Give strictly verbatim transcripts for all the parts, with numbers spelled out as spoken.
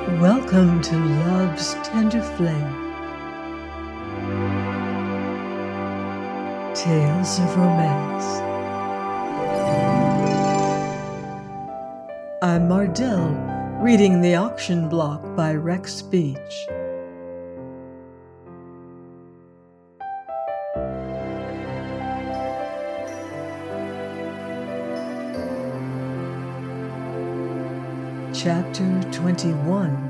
Welcome to Love's Tender Flame, Tales of Romance. I'm Mardell, reading The Auction Block by Rex Beach. Chapter twenty-one.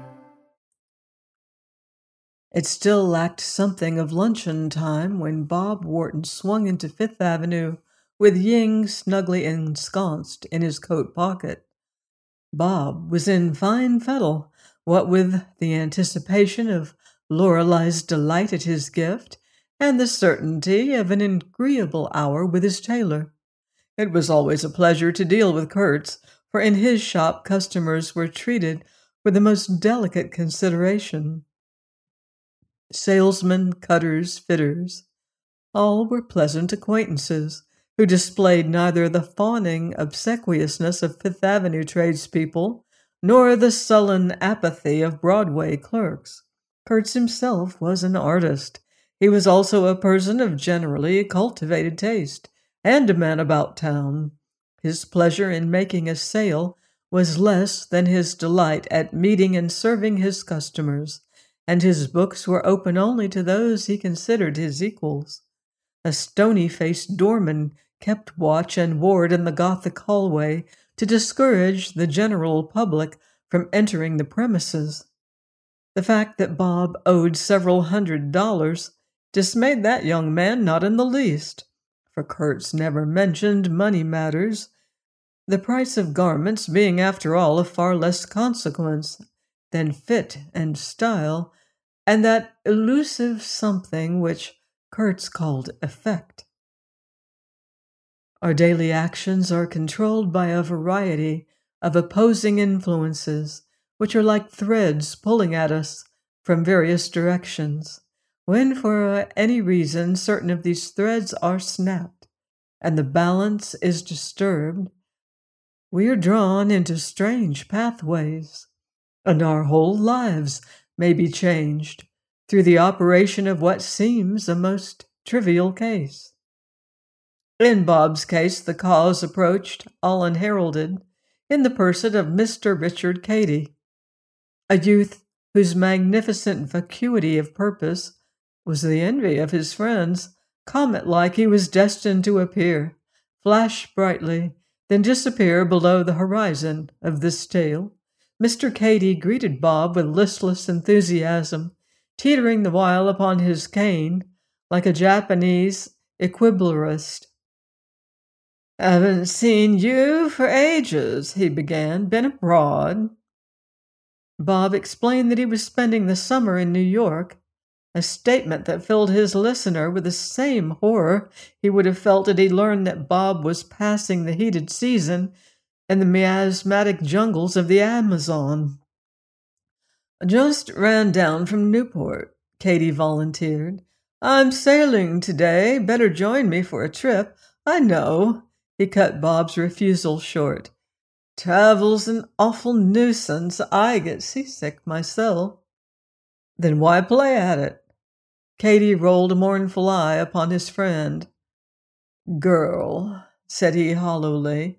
It still lacked something of luncheon time when Bob Wharton swung into Fifth Avenue with Ying snugly ensconced in his coat pocket. Bob was in fine fettle, what with the anticipation of Lorelei's delight at his gift and the certainty of an agreeable hour with his tailor. It was always a pleasure to deal with Kurtz, for in his shop customers were treated with the most delicate consideration. Salesmen, cutters, fitters, all were pleasant acquaintances who displayed neither the fawning obsequiousness of Fifth Avenue tradespeople nor the sullen apathy of Broadway clerks. Kurtz himself was an artist. He was also a person of generally cultivated taste and a man about town. His pleasure in making a sale was less than his delight at meeting and serving his customers, and his books were open only to those he considered his equals. A stony-faced doorman kept watch and ward in the Gothic hallway to discourage the general public from entering the premises. The fact that Bob owed several hundred dollars dismayed that young man not in the least, for Kurtz never mentioned money matters, the price of garments being after all of far less consequence than fit and style, and that elusive something which Kurtz called effect. Our daily actions are controlled by a variety of opposing influences, which are like threads pulling at us from various directions. When for any reason certain of these threads are snapped, and the balance is disturbed, we are drawn into strange pathways, and our whole lives may be changed through the operation of what seems a most trivial case. In Bob's case, the cause approached all unheralded in the person of Mister Richard Cady, a youth whose magnificent vacuity of purpose was the envy of his friends. Comet-like, he was destined to appear, flash brightly, then disappear below the horizon of this tale. Mister Cady greeted Bob with listless enthusiasm, teetering the while upon his cane like a Japanese equilibrist. "Haven't seen you for ages," he began. "Been abroad?" Bob explained that he was spending the summer in New York, a statement that filled his listener with the same horror he would have felt had he learned that Bob was passing the heated season in the miasmatic jungles of the Amazon. "Just ran down from Newport," Cady volunteered. "I'm sailing today. Better join me for a trip." "I know," he cut Bob's refusal short. "Travel's an awful nuisance. I get seasick myself." "Then why play at it?" Cady rolled a mournful eye upon his friend. "Girl," said he hollowly.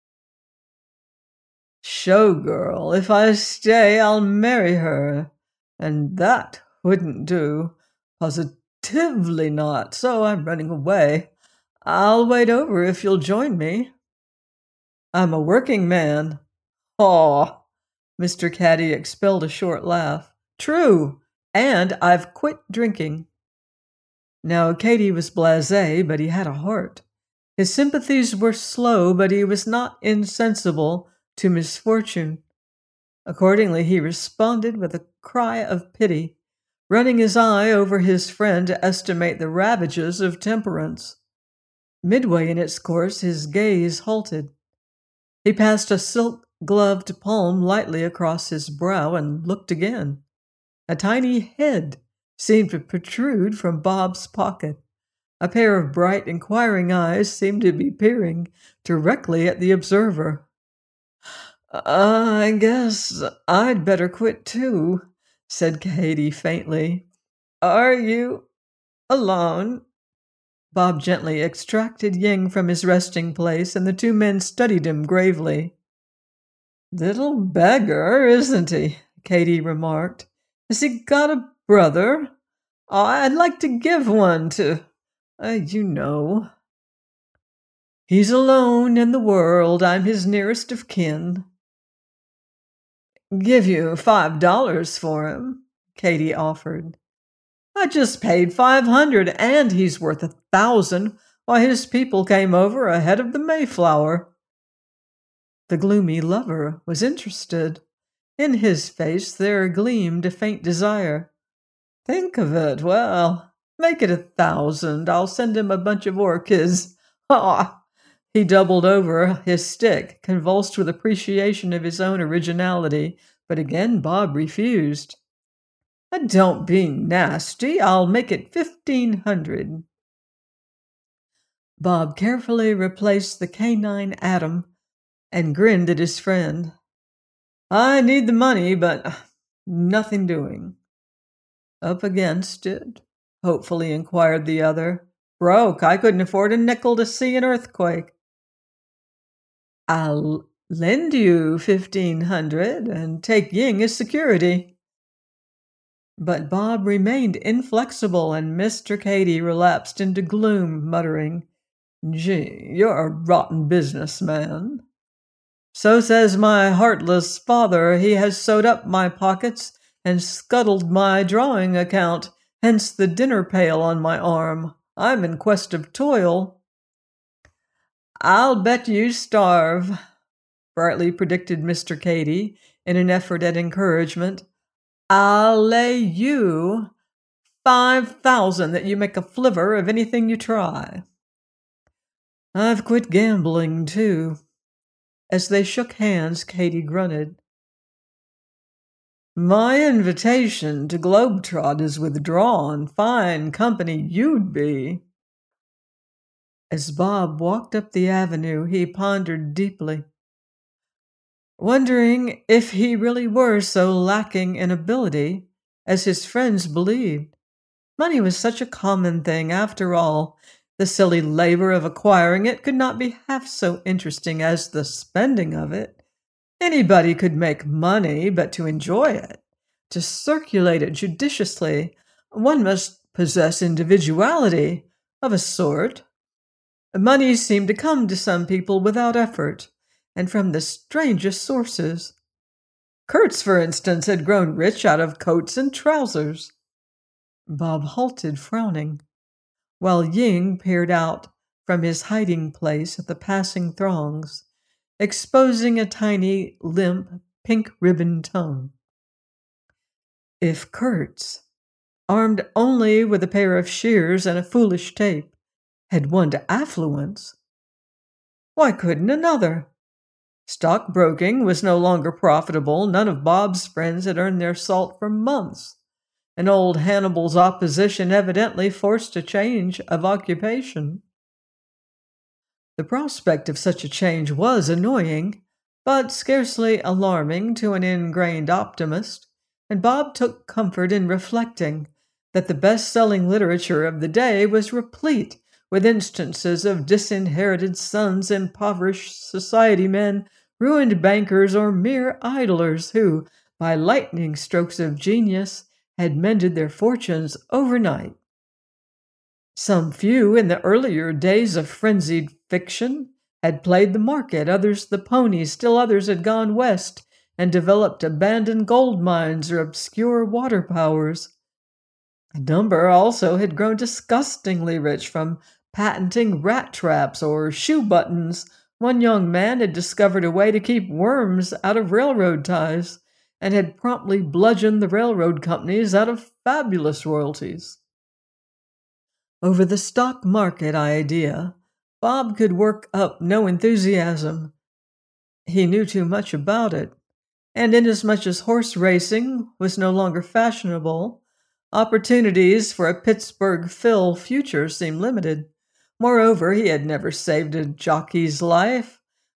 "Show girl. If I stay, I'll marry her. And that wouldn't do. Positively not. So I'm running away. I'll wait over if you'll join me." "I'm a working man." "Aw." Mister Cady expelled a short laugh. "True. And I've quit drinking." Now, Cady was blasé, but he had a heart. His sympathies were slow, but he was not insensible to misfortune. Accordingly, he responded with a cry of pity, running his eye over his friend to estimate the ravages of temperance. Midway in its course, his gaze halted. He passed a silk-gloved palm lightly across his brow and looked again. A tiny head seemed to protrude from Bob's pocket. A pair of bright, inquiring eyes seemed to be peering directly at the observer. I guess I'd better quit too, said Katy faintly. Are you alone? Bob gently extracted Ying from his resting place, and the two men studied him gravely. Little beggar, isn't he? Katy remarked. Has he got a brother? Oh, I'd like to give one to, uh, you know. He's alone in the world. I'm his nearest of kin. Give you five dollars for him, Katy offered. I just paid five hundred, and he's worth a thousand. Why, his people came over ahead of the Mayflower. The gloomy lover was interested. In his face there gleamed a faint desire. Think of it. Well, make it a thousand. I'll send him a bunch of orchids. Ah! He doubled over his stick, convulsed with appreciation of his own originality, but again Bob refused. Don't be nasty. I'll make it fifteen hundred. Bob carefully replaced the canine Adam and grinned at his friend. I need the money, but nothing doing. Up against it? Hopefully inquired the other. Broke. I couldn't afford a nickel to see an earthquake. I'll lend you fifteen hundred and take Ying as security. But Bob remained inflexible, and Mister Katy relapsed into gloom, muttering, Gee, you're a rotten businessman. So says my heartless father. He has sewed up my pockets and scuttled my drawing account, hence the dinner pail on my arm. I'm in quest of toil. I'll bet you starve, brightly predicted Mister Katy in an effort at encouragement. I'll lay you five thousand that you make a flivver of anything you try. I've quit gambling, too. As they shook hands, Katy grunted. My invitation to Globetrot is withdrawn. Fine company you'd be. As Bob walked up the avenue, he pondered deeply, wondering if he really were so lacking in ability as his friends believed. Money was such a common thing, after all. The silly labor of acquiring it could not be half so interesting as the spending of it. Anybody could make money, but to enjoy it, to circulate it judiciously, one must possess individuality of a sort. Money seemed to come to some people without effort, and from the strangest sources. Kurtz, for instance, had grown rich out of coats and trousers. Bob halted, frowning, while Ying peered out from his hiding place at the passing throngs, exposing a tiny, limp, pink-ribboned tongue. If Kurtz, armed only with a pair of shears and a foolish tape, had won to affluence, why couldn't another? Stockbroking was no longer profitable. None of Bob's friends had earned their salt for months, and old Hannibal's opposition evidently forced a change of occupation. The prospect of such a change was annoying, but scarcely alarming to an ingrained optimist, and Bob took comfort in reflecting that the best-selling literature of the day was replete with instances of disinherited sons, impoverished society men, ruined bankers, or mere idlers who, by lightning strokes of genius, had mended their fortunes overnight. Some few, in the earlier days of frenzied fiction, had played the market, others the pony, still others had gone west and developed abandoned gold mines or obscure water powers. A number also had grown disgustingly rich from patenting rat traps or shoe buttons. One young man had discovered a way to keep worms out of railroad ties and had promptly bludgeoned the railroad companies out of fabulous royalties. Over the stock market idea, Bob could work up no enthusiasm. He knew too much about it, and inasmuch as horse racing was no longer fashionable, opportunities for a Pittsburgh Phil future seemed limited. Moreover, he had never saved a jockey's life,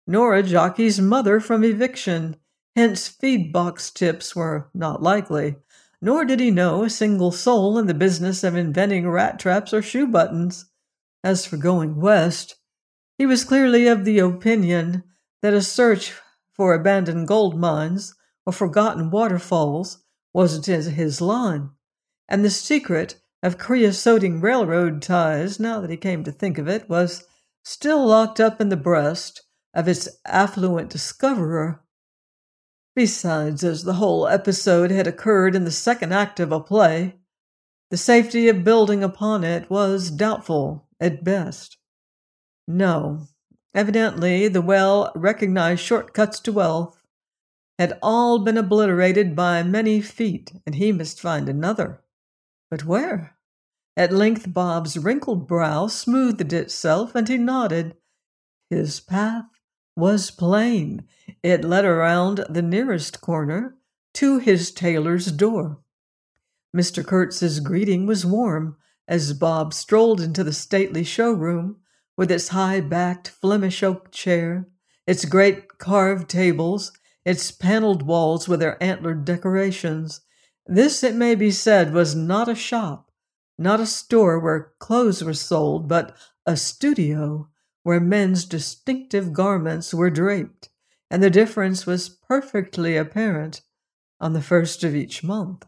nor a jockey's mother from eviction, hence feed box tips were not likely, nor did he know a single soul in the business of inventing rat traps or shoe buttons. As for going west, he was clearly of the opinion that a search for abandoned gold mines or forgotten waterfalls wasn't his line, and the secret of creosoting railroad ties, now that he came to think of it, was still locked up in the breast of its affluent discoverer. Besides, as the whole episode had occurred in the second act of a play, the safety of building upon it was doubtful at best. No, evidently the well-recognized shortcuts to wealth had all been obliterated by many feet, and he must find another. But where? At length Bob's wrinkled brow smoothed itself, and he nodded. His path was plain. It led around the nearest corner to his tailor's door. Mister Kurtz's greeting was warm as Bob strolled into the stately showroom with its high-backed Flemish oak chair, its great carved tables, its paneled walls with their antlered decorations. This, it may be said, was not a shop, not a store where clothes were sold, but a studio where men's distinctive garments were draped, and the difference was perfectly apparent on the first of each month.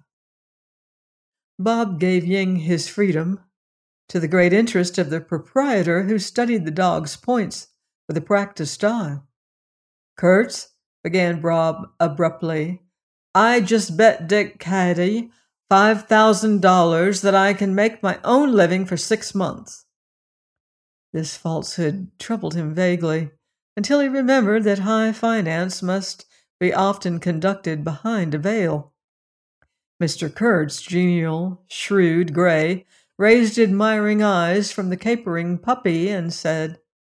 Bob gave Ying his freedom, to the great interest of the proprietor, who studied the dog's points with a practiced eye. "Kurtz," began Bob abruptly, "I just bet Dick Caddy five thousand dollars that I can make my own living for six months. This falsehood troubled him vaguely, until he remembered that high finance must be often conducted behind a veil. Mister Kurtz, genial, shrewd, gray, raised admiring eyes from the capering puppy and said,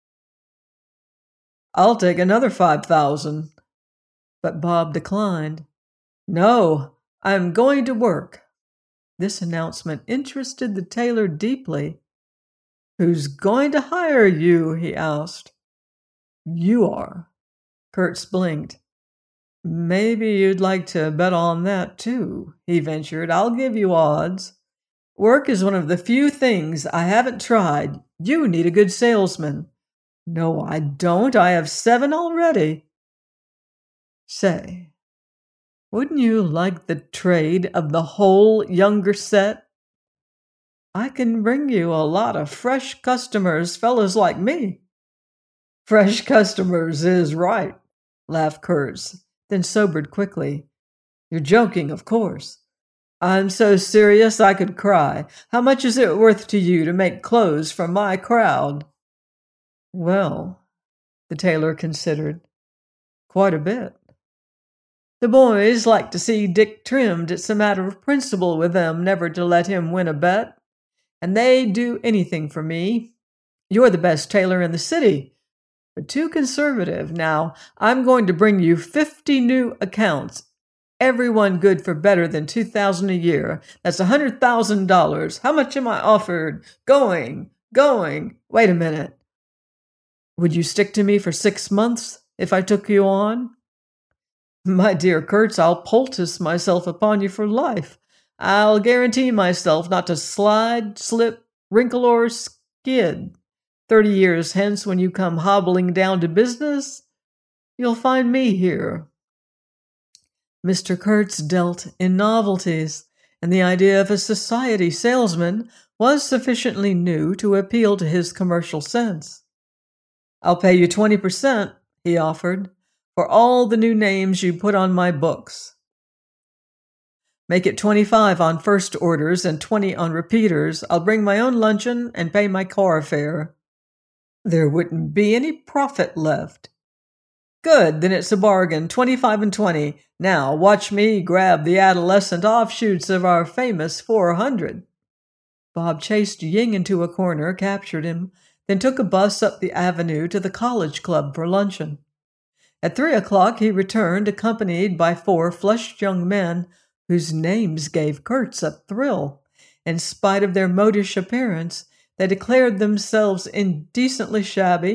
"I'll take another five thousand." But Bob declined. "No, I'm going to work." This announcement interested the tailor deeply. "Who's going to hire you?" he asked. "You are." Kurtz blinked. "Maybe you'd like to bet on that, too," he ventured. "I'll give you odds. Work is one of the few things I haven't tried. You need a good salesman." "No, I don't. I have seven already." "Say, wouldn't you like the trade of the whole younger set? I can bring you a lot of fresh customers, fellas like me." "Fresh customers is right," laughed Kurtz, then sobered quickly. "You're joking, of course." "I'm so serious I could cry. How much is it worth to you to make clothes for my crowd?" "Well," the tailor considered, "quite a bit. The boys like to see Dick trimmed. It's a matter of principle with them never to let him win a bet. And they'd do anything for me. You're the best tailor in the city, but too conservative. Now, I'm going to bring you fifty new accounts, everyone good for better than two thousand dollars a year. That's one hundred thousand dollars. How much am I offered? Going, going. Wait a minute. Would you stick to me for six months if I took you on?" "My dear Kurtz, I'll poultice myself upon you for life. I'll guarantee myself not to slide, slip, wrinkle, or skid. Thirty years hence, when you come hobbling down to business, you'll find me here." Mister Kurtz dealt in novelties, and the idea of a society salesman was sufficiently new to appeal to his commercial sense. "I'll pay you twenty percent, he offered, "for all the new names you put on my books. Make it twenty-five on first orders and twenty on repeaters. I'll bring my own luncheon and pay my car fare." "There wouldn't be any profit left." "Good, then it's a bargain, twenty-five and twenty. Now, watch me grab the adolescent offshoots of our famous four hundred. Bob chased Ying into a corner, captured him, then took a bus up the avenue to the college club for luncheon. At three o'clock he returned, accompanied by four flushed young men whose names gave Kurtz a thrill. In spite of their modish appearance, they declared themselves indecently shabby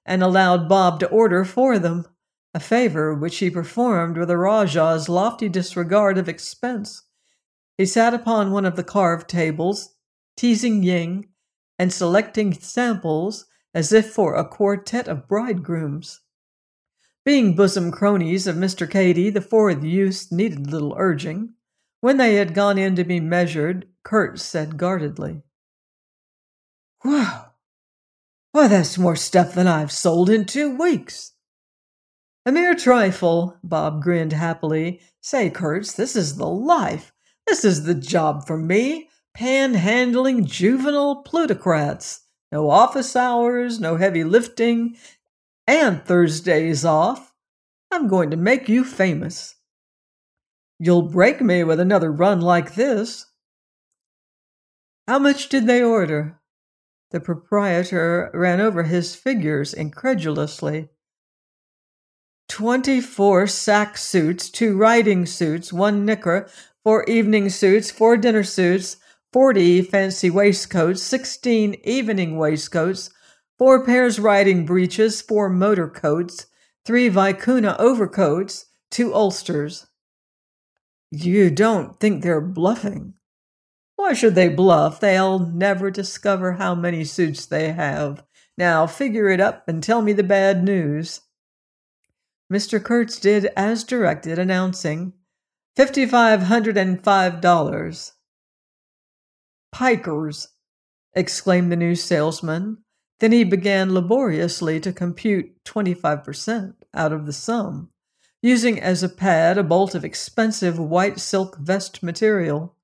and allowed Bob to order for them, a favor which he performed with the Rajah's lofty disregard of expense. He sat upon one of the carved tables, teasing Ying and selecting samples as if for a quartet of bridegrooms. Being bosom cronies of Mister Cady, the four youths needed little urging. When they had gone in to be measured, Kurt said guardedly, "Wow! Why, that's more stuff than I've sold in two weeks." "A mere trifle," Bob grinned happily. "Say, Kurtz, this is the life. This is the job for me. Panhandling juvenile plutocrats. No office hours, no heavy lifting, and Thursdays off. I'm going to make you famous." "You'll break me with another run like this." "How much did they order?" The proprietor ran over his figures incredulously. Twenty-four sack suits, two riding suits, one knicker, four evening suits, four dinner suits, forty fancy waistcoats, sixteen evening waistcoats, four pairs riding breeches, four motor coats, three vicuna overcoats, two ulsters. "You don't think they're bluffing?" "Why should they bluff? They'll never discover how many suits they have. Now figure it up and tell me the bad news." Mister Kurtz did as directed, announcing, fifty-five hundred and five dollars. "Pikers!" exclaimed the new salesman. Then he began laboriously to compute twenty-five percent out of the sum, using as a pad a bolt of expensive white silk vest material.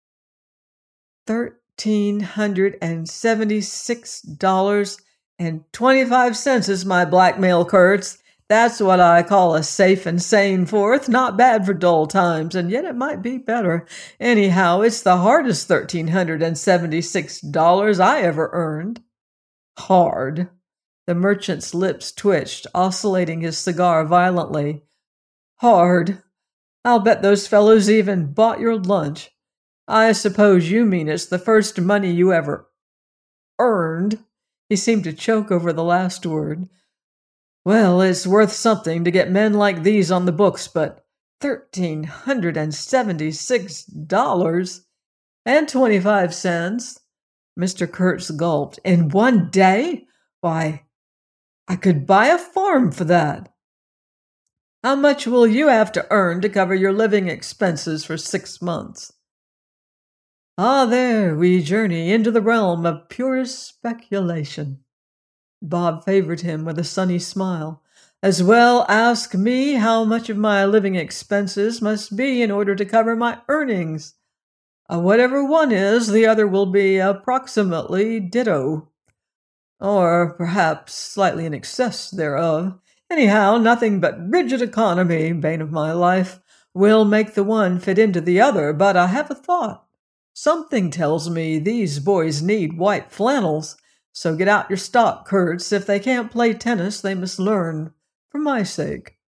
Thirteen hundred and seventy-six dollars and twenty-five cents is my blackmail, Kurtz. That's what I call a safe and sane fourth. Not bad for dull times, and yet it might be better. Anyhow, it's the hardest thirteen hundred and seventy-six dollars I ever earned. Hard. The merchant's lips twitched, oscillating his cigar violently. Hard. I'll bet those fellows even bought your lunch. I suppose you mean it's the first money you ever earned. He seemed to choke over the last word. Well, it's worth something to get men like these on the books, but thirteen hundred and seventy-six dollars and twenty-five cents. Mister Kurtz gulped. In one day? Why, I could buy a farm for that. How much will you have to earn to cover your living expenses for six months? Ah, there we journey into the realm of purest speculation. Bob favored him with a sunny smile. As well ask me how much of my living expenses must be in order to cover my earnings. Uh, whatever one is, the other will be approximately ditto. Or perhaps slightly in excess thereof. Anyhow, nothing but rigid economy, bane of my life, will make the one fit into the other, but I have a thought. Something tells me these boys need white flannels, so get out your stock, Kurtz. If they can't play tennis, they must learn, for my sake.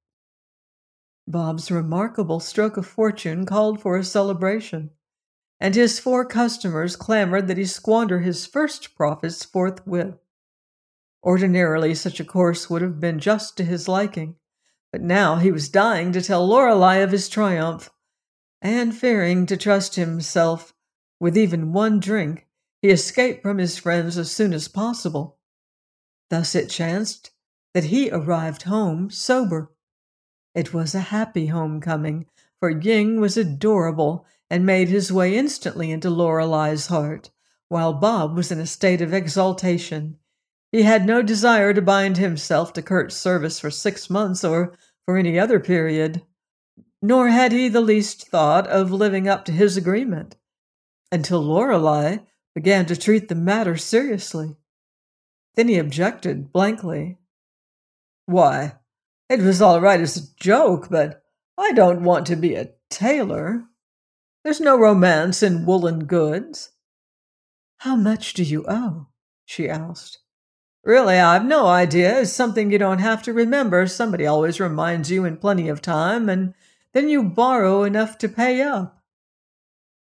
Bob's remarkable stroke of fortune called for a celebration, and his four customers clamored that he squander his first profits forthwith. Ordinarily, such a course would have been just to his liking, but now he was dying to tell Lorelei of his triumph, and fearing to trust himself with even one drink, he escaped from his friends as soon as possible. Thus it chanced that he arrived home sober. It was a happy homecoming, for Ying was adorable and made his way instantly into Lorelei's heart, while Bob was in a state of exaltation. He had no desire to bind himself to Kurt's service for six months or for any other period, nor had he the least thought of living up to his agreement, until Lorelei began to treat the matter seriously. Then he objected blankly. Why, it was all right as a joke, but I don't want to be a tailor. There's no romance in woolen goods. How much do you owe? She asked. Really, I've no idea. It's something you don't have to remember. Somebody always reminds you in plenty of time, and then you borrow enough to pay up.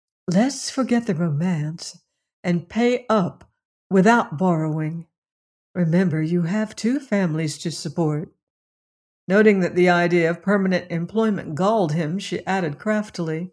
Let's forget the romance and pay up without borrowing. Remember, you have two families to support. Noting that the idea of permanent employment galled him, she added craftily,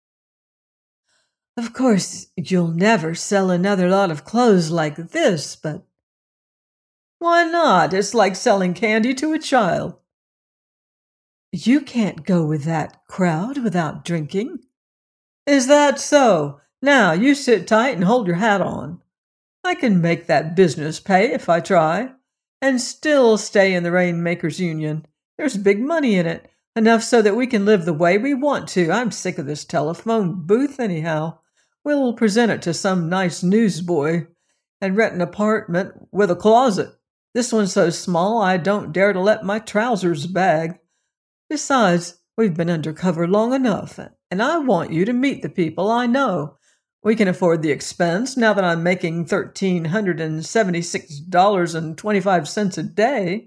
"Of course, you'll never sell another lot of clothes like this, but—" "Why not? It's like selling candy to a child." "You can't go with that crowd without drinking." "Is that so? Now, you sit tight and hold your hat on. I can make that business pay if I try, and still stay in the Rainmakers Union. There's big money in it, enough so that we can live the way we want to. I'm sick of this telephone booth anyhow. We'll present it to some nice newsboy and rent an apartment with a closet. This one's so small I don't dare to let my trousers bag. Besides, we've been undercover long enough, and I want you to meet the people I know. We can afford the expense now that I'm making one thousand three hundred seventy-six dollars and twenty-five cents a day."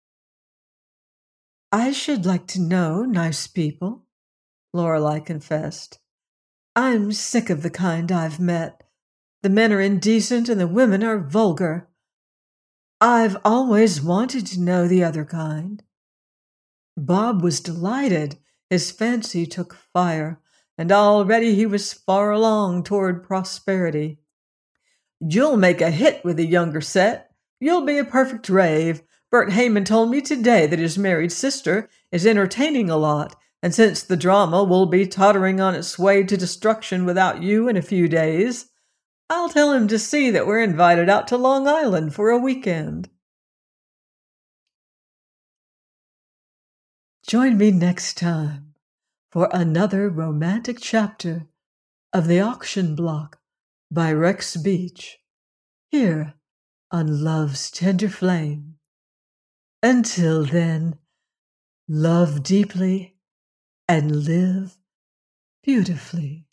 "I should like to know nice people," Lorelei confessed. "I'm sick of the kind I've met. The men are indecent and the women are vulgar. I've always wanted to know the other kind." Bob was delighted. His fancy took fire, and already he was far along toward prosperity. "You'll make a hit with the younger set. You'll be a perfect rave. Bert Heyman told me today that his married sister is entertaining a lot, and since the drama will be tottering on its way to destruction without you in a few days, I'll tell him to see that we're invited out to Long Island for a weekend." Join me next time for another romantic chapter of The Auction Block by Rex Beach, here on Love's Tender Flame. Until then, love deeply and live beautifully.